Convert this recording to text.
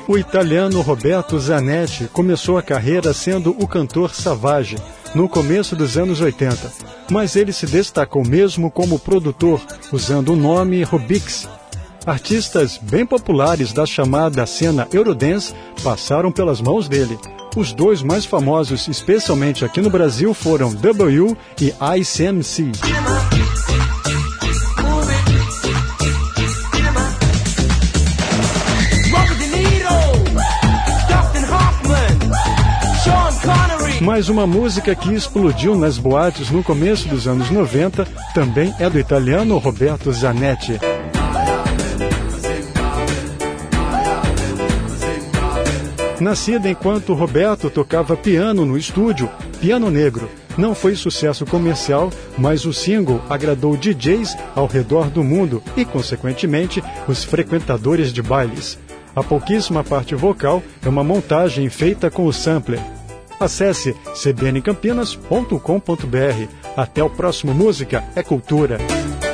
O italiano Roberto Zanetti começou a carreira sendo o cantor Savage, no começo dos anos 80, mas ele se destacou mesmo como produtor, usando o nome Rubix. Artistas bem populares da chamada cena Eurodance passaram pelas mãos dele. Os dois mais famosos, especialmente aqui no Brasil, foram W e ICMC. Mas uma música que explodiu nas boates no começo dos anos 90 também é do italiano Roberto Zanetti. Nascida enquanto Roberto tocava piano no estúdio, Piano Negro não foi sucesso comercial, mas o single agradou DJs ao redor do mundo e, consequentemente, os frequentadores de bailes. A pouquíssima parte vocal é uma montagem feita com o sampler. Acesse cbncampinas.com.br. Até o próximo Música é Cultura.